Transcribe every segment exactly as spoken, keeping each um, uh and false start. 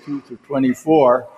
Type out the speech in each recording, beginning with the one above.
twenty-two through twenty-four.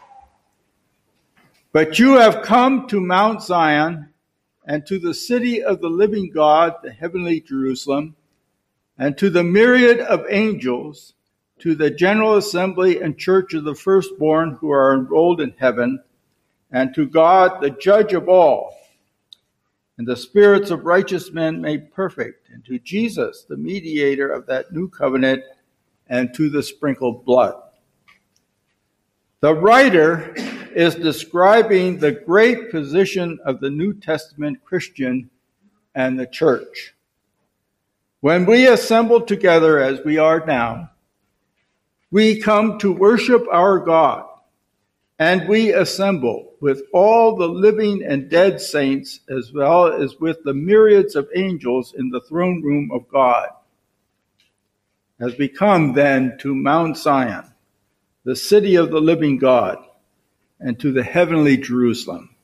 But you have come to Mount Zion and to the city of the living God, the heavenly Jerusalem, and to the myriad of angels, to the general assembly and church of the firstborn who are enrolled in heaven, and to God, the judge of all, and the spirits of righteous men made perfect, and to Jesus, the mediator of that new covenant, and to the sprinkled blood. The writer is describing the great position of the New Testament Christian and the church. When we assemble together as we are now, we come to worship our God, and we assemble with all the living and dead saints, as well as with the myriads of angels in the throne room of God. As we come then to Mount Zion, the city of the living God, and to the heavenly Jerusalem.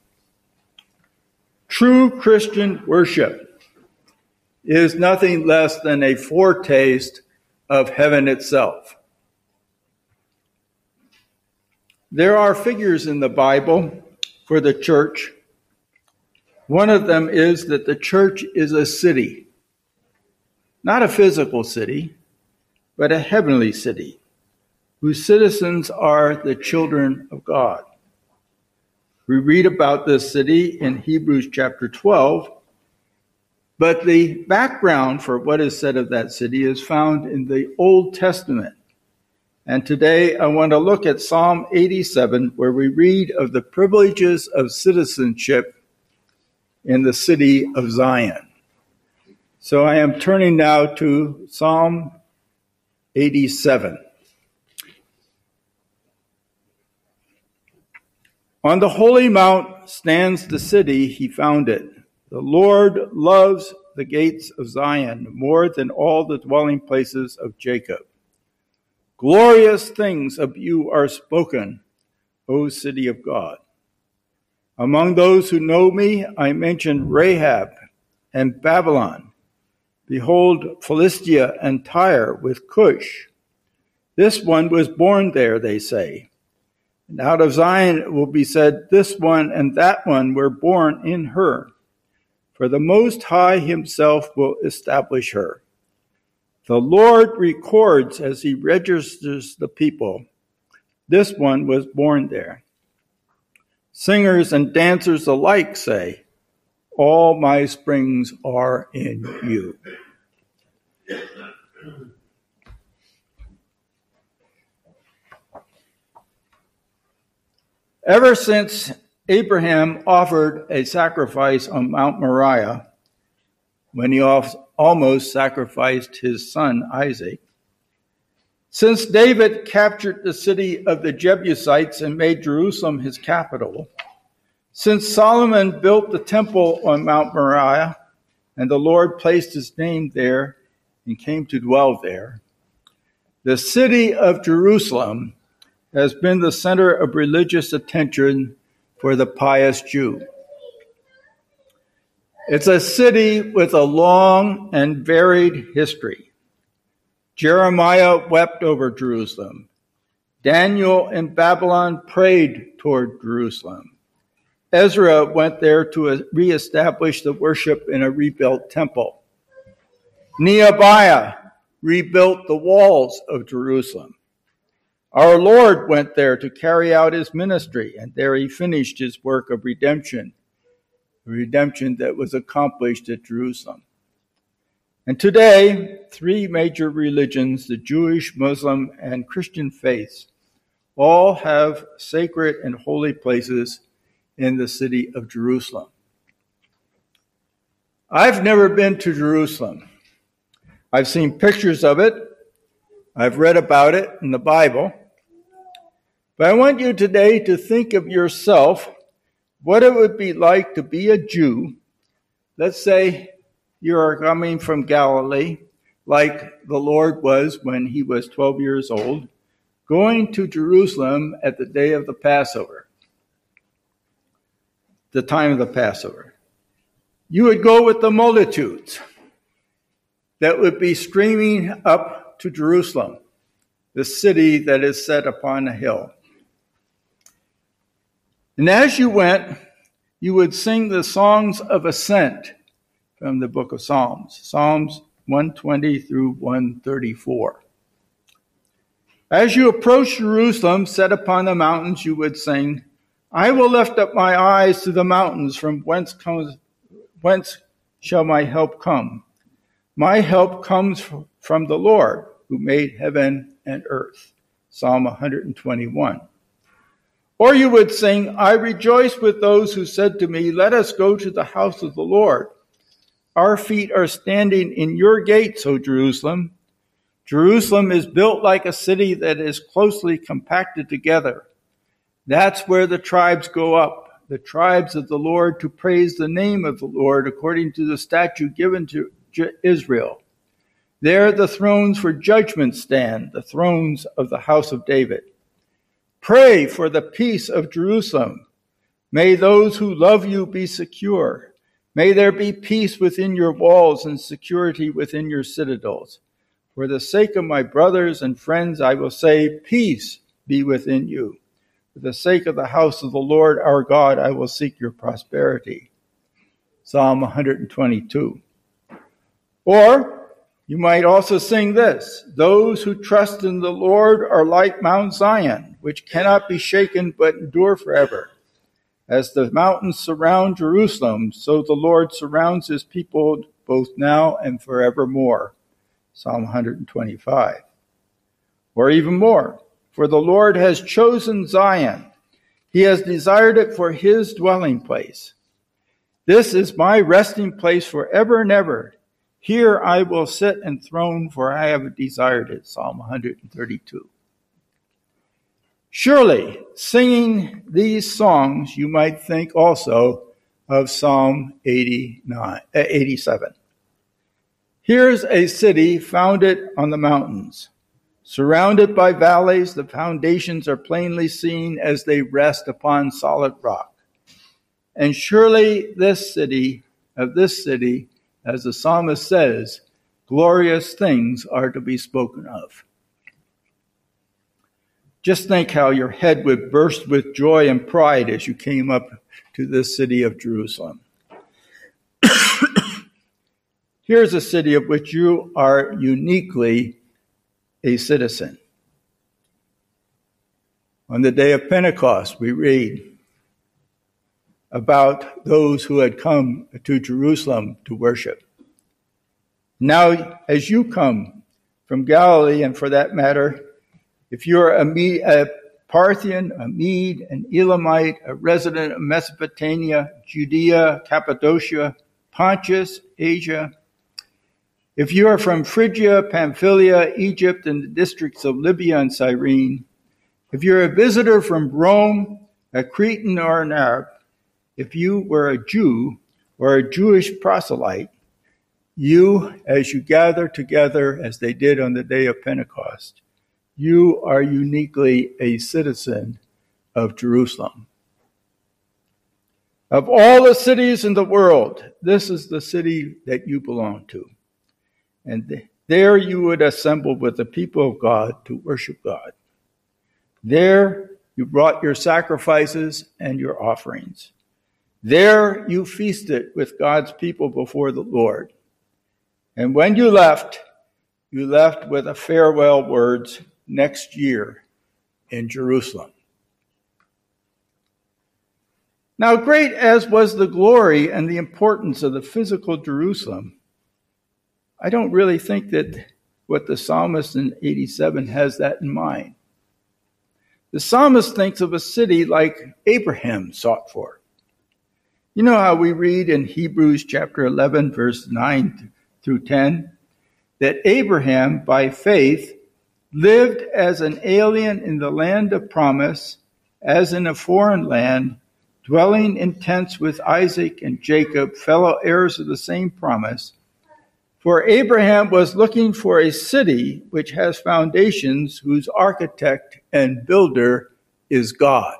True Christian worship is nothing less than a foretaste of heaven itself. There are figures in the Bible for the church. One of them is that the church is a city, not a physical city, but a heavenly city, whose citizens are the children of God. We read about this city in Hebrews chapter twelve, but the background for what is said of that city is found in the Old Testament. And today I want to look at Psalm eighty-seven, where we read of the privileges of citizenship in the city of Zion. So I am turning now to Psalm eighty-seven. On the holy mount stands the city, he founded. The Lord loves the gates of Zion more than all the dwelling places of Jacob. Glorious things of you are spoken, O city of God. Among those who know me, I mention Rahab and Babylon. Behold, Philistia and Tyre with Cush. This one was born there, they say. And out of Zion it will be said, this one and that one were born in her. For the Most High himself will establish her. The Lord records as he registers the people. This one was born there. Singers and dancers alike say, all my springs are in you. Ever since Abraham offered a sacrifice on Mount Moriah, when he almost sacrificed his son Isaac, since David captured the city of the Jebusites and made Jerusalem his capital, since Solomon built the temple on Mount Moriah, and the Lord placed his name there and came to dwell there, the city of Jerusalem has been the center of religious attention for the pious Jew. It's a city with a long and varied history. Jeremiah wept over Jerusalem. Daniel in Babylon prayed toward Jerusalem. Ezra went there to reestablish the worship in a rebuilt temple. Nehemiah rebuilt the walls of Jerusalem. Our Lord went there to carry out his ministry, and there he finished his work of redemption, the redemption that was accomplished at Jerusalem. And today, three major religions, the Jewish, Muslim, and Christian faiths, all have sacred and holy places in the city of Jerusalem. I've never been to Jerusalem. I've seen pictures of it. I've read about it in the Bible. But I want you today to think of yourself, what it would be like to be a Jew. Let's say you are coming from Galilee, like the Lord was when he was twelve years old, going to Jerusalem at the day of the Passover, the time of the Passover. You would go with the multitudes that would be streaming up to Jerusalem. the city that is set upon a hill. And as you went, you would sing the songs of ascent from the book of Psalms, Psalms one twenty through one thirty-four. As you approach Jerusalem, set upon the mountains, you would sing, I will lift up my eyes to the mountains, from whence comes, whence shall my help come? My help comes from the Lord, who made heaven and earth. Psalm one twenty-one. Or you would sing, I rejoice with those who said to me, let us go to the house of the Lord. Our feet are standing in your gates, O Jerusalem. Jerusalem is built like a city that is closely compacted together. That's where the tribes go up, the tribes of the Lord, to praise the name of the Lord according to the statute given to Israel. There the thrones for judgment stand, the thrones of the house of David. Pray for the peace of Jerusalem. May those who love you be secure. May there be peace within your walls and security within your citadels. For the sake of my brothers and friends, I will say, peace be within you. For the sake of the house of the Lord our God, I will seek your prosperity. Psalm one twenty-two. Or you might also sing this, those who trust in the Lord are like Mount Zion, which cannot be shaken but endure forever. As the mountains surround Jerusalem, so the Lord surrounds his people both now and forevermore. Psalm one twenty-five. Or even more, for the Lord has chosen Zion. He has desired it for his dwelling place. This is my resting place forever and ever. Here I will sit enthroned, for I have desired it. Psalm one thirty-two. Surely, singing these songs, you might think also of Psalm eighty-nine, eighty-seven. Here's a city founded on the mountains. Surrounded by valleys, the foundations are plainly seen as they rest upon solid rock. And surely this city, of this city, as the psalmist says, glorious things are to be spoken of. Just think how your head would burst with joy and pride as you came up to this city of Jerusalem. Here's a city of which you are uniquely a citizen. On the day of Pentecost, we read about those who had come to Jerusalem to worship. Now, as you come from Galilee, and for that matter, if you're a, Me- a Parthian, a Mede, an Elamite, a resident of Mesopotamia, Judea, Cappadocia, Pontus, Asia, if you are from Phrygia, Pamphylia, Egypt, and the districts of Libya and Cyrene, if you're a visitor from Rome, a Cretan or an Arab, if you were a Jew or a Jewish proselyte, you, as you gather together, as they did on the day of Pentecost, you are uniquely a citizen of Jerusalem. Of all the cities in the world, this is the city that you belong to. And there you would assemble with the people of God to worship God. There you brought your sacrifices and your offerings. There you feasted with God's people before the Lord. And when you left, you left with a farewell words, next year in Jerusalem. Now, great as was the glory and the importance of the physical Jerusalem, I don't really think that what the psalmist in eighty-seven has that in mind. The psalmist thinks of a city like Abraham sought for. You know how we read in Hebrews chapter eleven, verse nine through ten, that Abraham, by faith, lived as an alien in the land of promise, as in a foreign land, dwelling in tents with Isaac and Jacob, fellow heirs of the same promise. For Abraham was looking for a city which has foundations, whose architect and builder is God.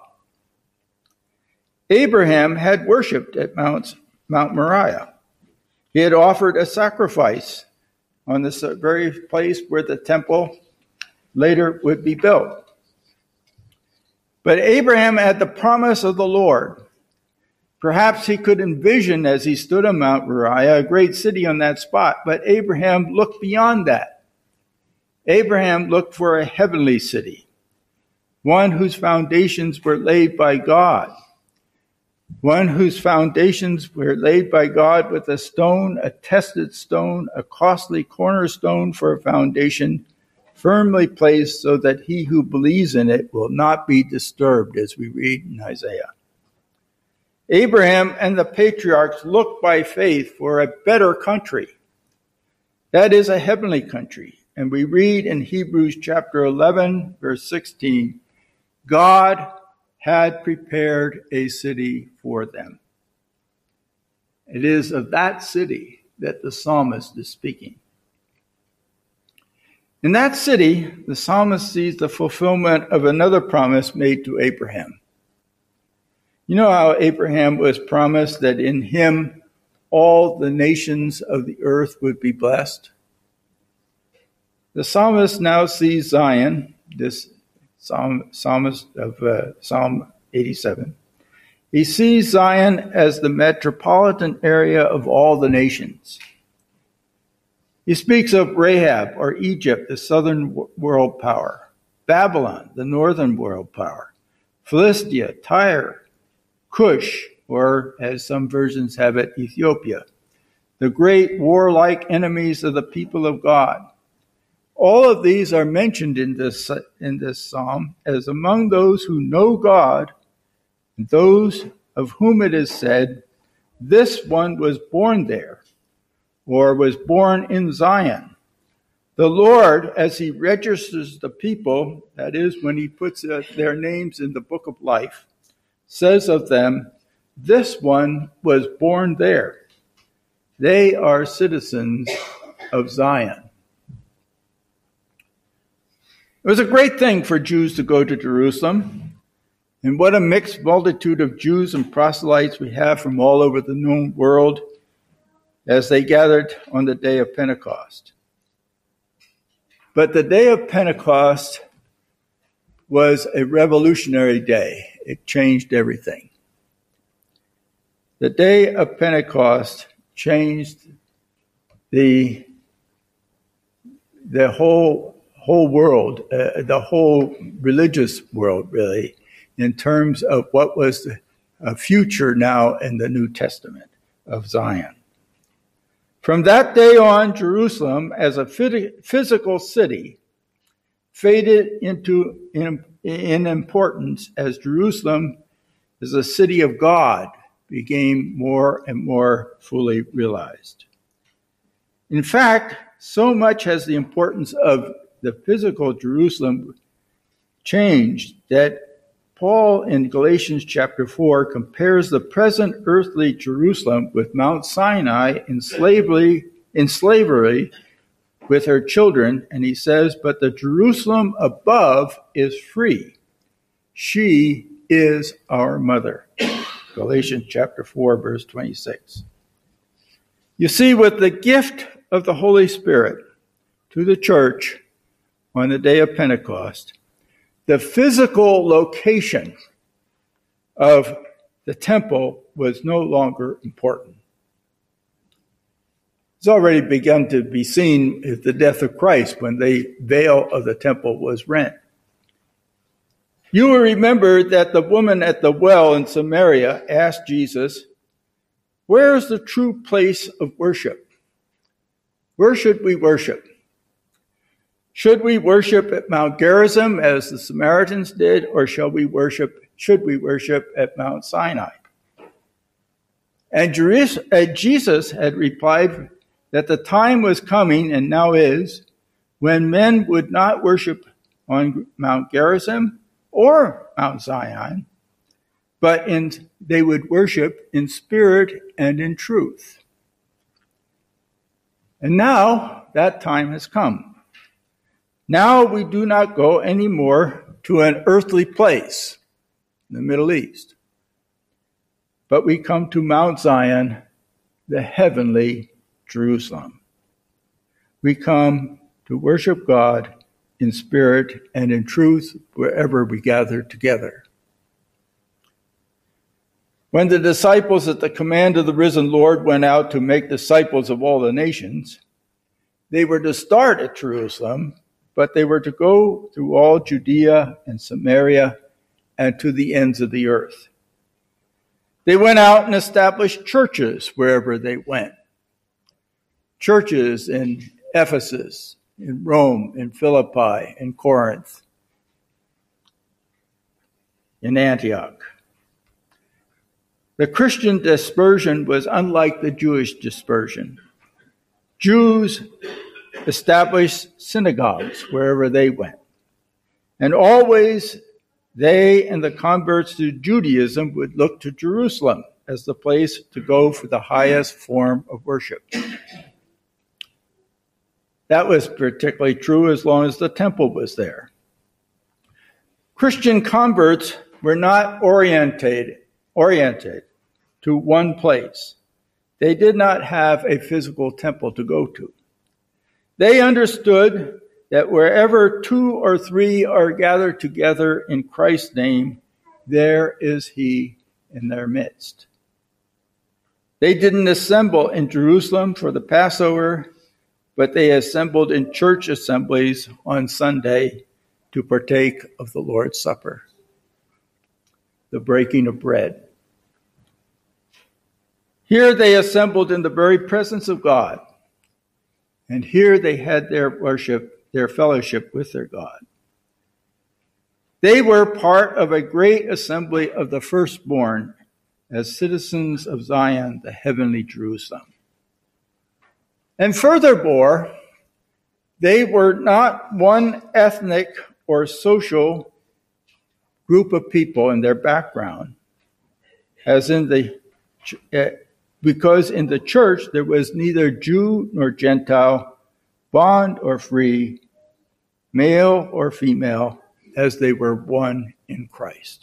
Abraham had worshipped at Mount, Mount Moriah. He had offered a sacrifice on this very place where the temple later would be built. But Abraham had the promise of the Lord. Perhaps he could envision as he stood on Mount Moriah a great city on that spot, but Abraham looked beyond that. Abraham looked for a heavenly city, one whose foundations were laid by God, one whose foundations were laid by God with a stone, a tested stone, a costly cornerstone for a foundation, firmly placed so that he who believes in it will not be disturbed, as we read in Isaiah. Abraham and the patriarchs looked by faith for a better country. That is a heavenly country. And we read in Hebrews chapter eleven, verse sixteen, God had prepared a city for them. It is of that city that the psalmist is speaking. In that city, the psalmist sees the fulfillment of another promise made to Abraham. You know how Abraham was promised that in him all the nations of the earth would be blessed? The psalmist now sees Zion, this psalm, psalmist of uh, Psalm eighty-seven. He sees Zion as the metropolitan area of all the nations. He speaks of Rahab, or Egypt, the southern world power, Babylon, the northern world power, Philistia, Tyre, Cush, or as some versions have it, Ethiopia, the great warlike enemies of the people of God. All of these are mentioned in this, in this psalm as among those who know God, and those of whom it is said, this one was born there, or was born in Zion. The Lord, as he registers the people, that is, when he puts their names in the book of life, says of them, this one was born there. They are citizens of Zion. It was a great thing for Jews to go to Jerusalem. And what a mixed multitude of Jews and proselytes we have from all over the known world as they gathered on the day of Pentecost. But the day of Pentecost was a revolutionary day. It changed everything. The day of Pentecost changed the, the whole, whole world, uh, the whole religious world, really, in terms of what was the a future now in the New Testament of Zion. From that day on, Jerusalem, as a physical city, faded into in, in importance as Jerusalem as a city of God became more and more fully realized. In fact, so much has the importance of the physical Jerusalem changed that Paul in Galatians chapter four compares the present earthly Jerusalem with Mount Sinai in slavery, in slavery with her children, and he says, but the Jerusalem above is free. She is our mother. Galatians chapter four, verse twenty-six. You see, with the gift of the Holy Spirit to the church on the day of Pentecost, the physical location of the temple was no longer important. It's already begun to be seen at the death of Christ when the veil of the temple was rent. You will remember that the woman at the well in Samaria asked Jesus, where is the true place of worship? Where should we worship? Should we worship at Mount Gerizim as the Samaritans did, or shall we worship, should we worship at Mount Sinai? And Jesus had replied that the time was coming, and now is, when men would not worship on Mount Gerizim or Mount Zion, but in, they would worship in spirit and in truth. And now that time has come. Now we do not go anymore to an earthly place in the Middle East, but we come to Mount Zion, the heavenly Jerusalem. We come to worship God in spirit and in truth wherever we gather together. When the disciples at the command of the risen Lord went out to make disciples of all the nations, they were to start at Jerusalem, but they were to go through all Judea and Samaria and to the ends of the earth. They went out and established churches wherever they went. Churches in Ephesus, in Rome, in Philippi, in Corinth, in Antioch. The Christian dispersion was unlike the Jewish dispersion. Jews established synagogues wherever they went. And always they and the converts to Judaism would look to Jerusalem as the place to go for the highest form of worship. That was particularly true as long as the temple was there. Christian converts were not oriented, oriented to one place. They did not have a physical temple to go to. They understood that wherever two or three are gathered together in Christ's name, there is he in their midst. They didn't assemble in Jerusalem for the Passover, but they assembled in church assemblies on Sunday to partake of the Lord's Supper, the breaking of bread. Here they assembled in the very presence of God, and here they had their worship, their fellowship with their God. They were part of a great assembly of the firstborn as citizens of Zion, the heavenly Jerusalem. And furthermore, they were not one ethnic or social group of people in their background, as in the because in the church there was neither Jew nor Gentile, bond or free, male or female, as they were one in Christ.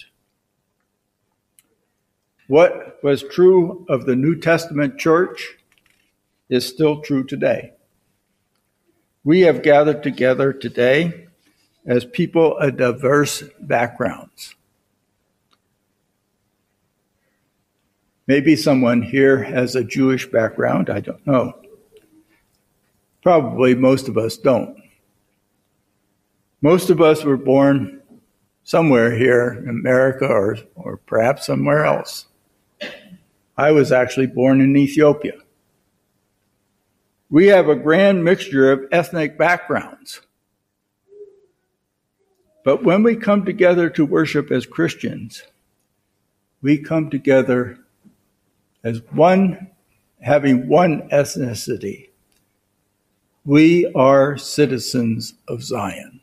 What was true of the New Testament church is still true today. We have gathered together today as people of diverse backgrounds. Maybe someone here has a Jewish background, I don't know. Probably most of us don't. Most of us were born somewhere here in America or, or perhaps somewhere else. I was actually born in Ethiopia. We have a grand mixture of ethnic backgrounds. But when we come together to worship as Christians, we come together as one, having one ethnicity. We are citizens of Zion.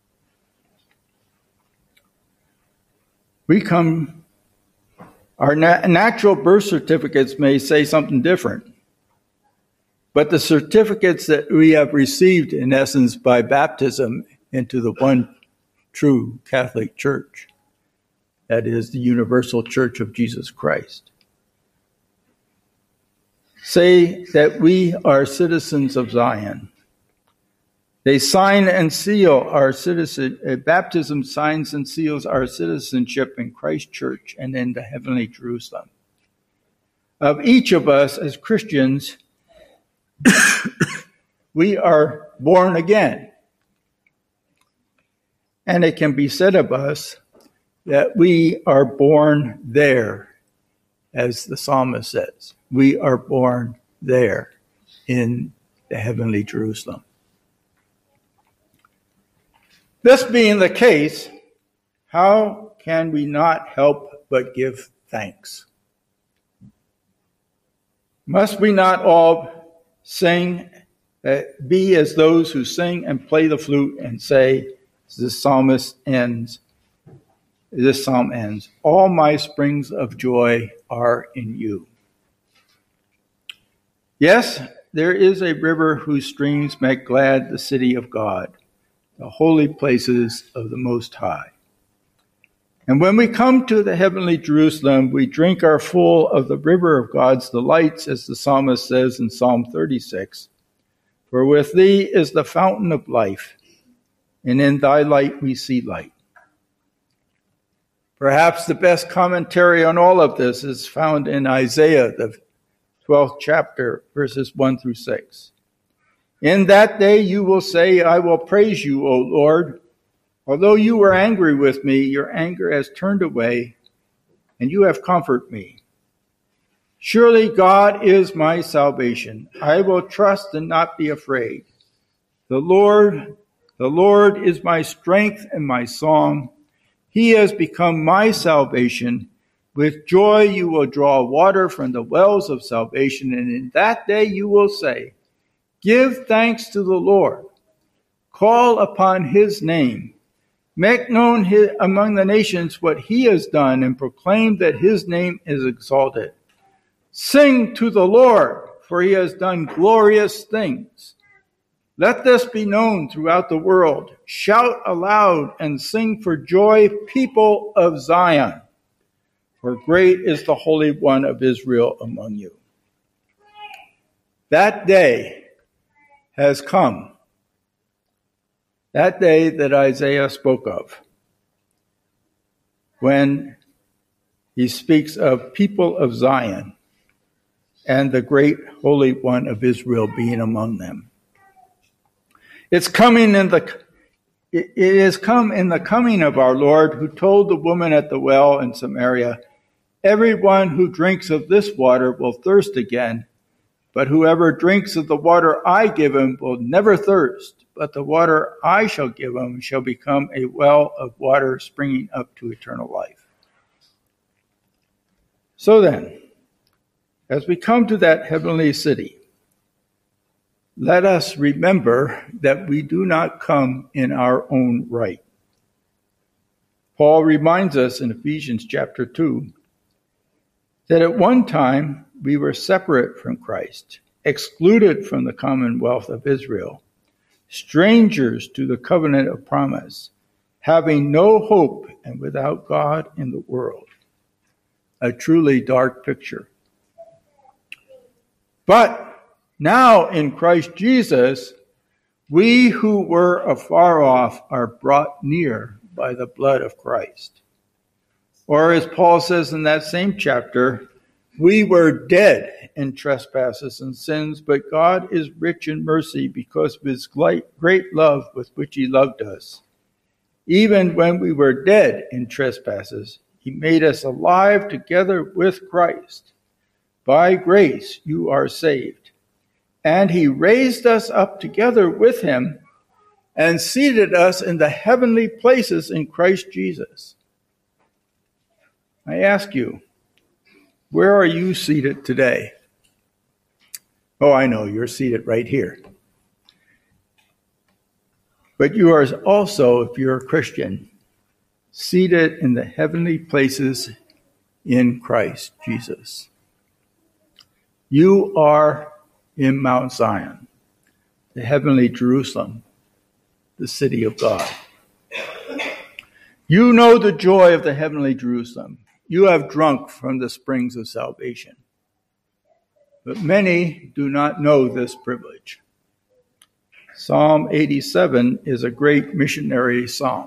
We come, our na- natural birth certificates may say something different, but the certificates that we have received, in essence, by baptism into the one true Catholic Church, that is, the universal Church of Jesus Christ, say that we are citizens of Zion. They sign and seal our citizen. Uh, baptism signs and seals our citizenship in Christ's church and in the heavenly Jerusalem. Of each of us as Christians, we are born again. And it can be said of us that we are born there, as the psalmist says. We are born there in the heavenly Jerusalem. This being the case, how can we not help but give thanks? Must we not all sing, uh, be as those who sing and play the flute and say, this psalmist ends, this psalm ends, all my springs of joy are in you. Yes, there is a river whose streams make glad the city of God, the holy places of the Most High. And when we come to the heavenly Jerusalem, we drink our full of the river of God's delights, as the psalmist says in Psalm thirty-six, for with thee is the fountain of life. and in thy light we see light. Perhaps the best commentary on all of this is found in Isaiah, the twelfth chapter, verses one through six. In that day you will say, I will praise you, O Lord. Although you were angry with me, your anger has turned away, and you have comforted me. Surely God is my salvation. I will trust and not be afraid. The Lord, the Lord is my strength and my song. He has become my salvation. With joy you will draw water from the wells of salvation, and in that day you will say, give thanks to the Lord. Call upon his name. Make known his, among the nations what he has done, and proclaim that his name is exalted. Sing to the Lord, for he has done glorious things. Let this be known throughout the world. Shout aloud and sing for joy, people of Zion, for great is the Holy One of Israel among you. That day has come, that day that Isaiah spoke of, when he speaks of people of Zion and the great Holy One of Israel being among them. It's coming in the it is come in the coming of our Lord, who told the woman at the well in Samaria, everyone who drinks of this water will thirst again, but whoever drinks of the water I give him will never thirst, but the water I shall give him shall become a well of water springing up to eternal life. So then, as we come to that heavenly city, let us remember that we do not come in our own right. Paul reminds us in Ephesians chapter two that at one time we were separate from Christ, excluded from the commonwealth of Israel, strangers to the covenant of promise, having no hope and without God in the world. A truly dark picture. But now in Christ Jesus, we who were afar off are brought near by the blood of Christ. Or as Paul says in that same chapter, we were dead in trespasses and sins, but God is rich in mercy because of his great love with which he loved us. Even when we were dead in trespasses, he made us alive together with Christ. By grace you are saved. And he raised us up together with him and seated us in the heavenly places in Christ Jesus. I ask you, where are you seated today? Oh, I know, you're seated right here. But you are also, if you're a Christian, seated in the heavenly places in Christ Jesus. You are in Mount Zion, the heavenly Jerusalem, the city of God. You know the joy of the heavenly Jerusalem. You have drunk from the springs of salvation. But many do not know this privilege. Psalm eighty-seven is a great missionary psalm.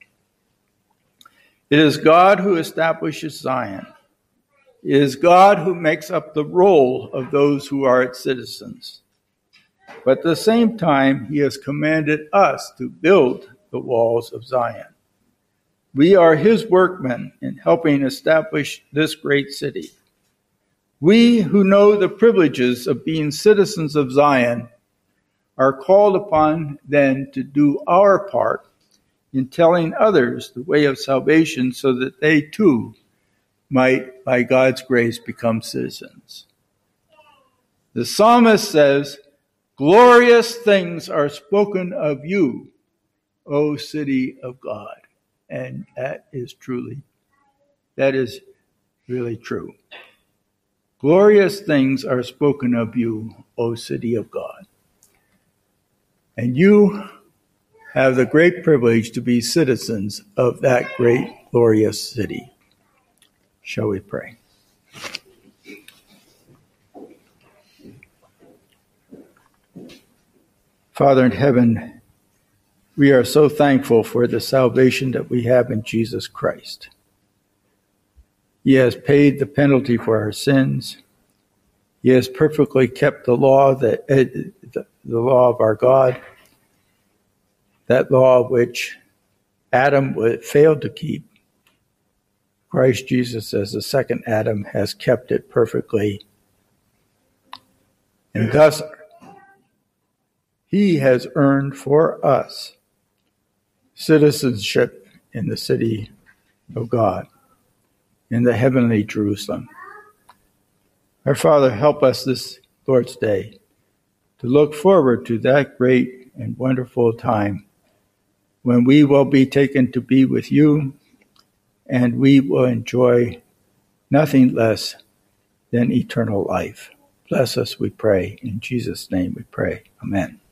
It is God who establishes Zion. It is God who makes up the roll of those who are its citizens. But at the same time, he has commanded us to build the walls of Zion. We are his workmen in helping establish this great city. We who know the privileges of being citizens of Zion are called upon then to do our part in telling others the way of salvation so that they too might, by God's grace, become citizens. The psalmist says, glorious things are spoken of you, O city of God. And that is truly, that is really true. Glorious things are spoken of you, O city of God. And you have the great privilege to be citizens of that great, glorious city. Shall we pray? Father in heaven, We are so thankful for the salvation that we have in Jesus Christ. He has paid the penalty for our sins. He has perfectly kept the law, that, uh, the, the law of our God, that law which Adam failed to keep. Christ Jesus, as the second Adam, has kept it perfectly. And thus, he has earned for us citizenship in the city of God, in the heavenly Jerusalem. Our Father, help us this Lord's Day to look forward to that great and wonderful time when we will be taken to be with you, and we will enjoy nothing less than eternal life. Bless us, we pray. In Jesus' name we pray. Amen.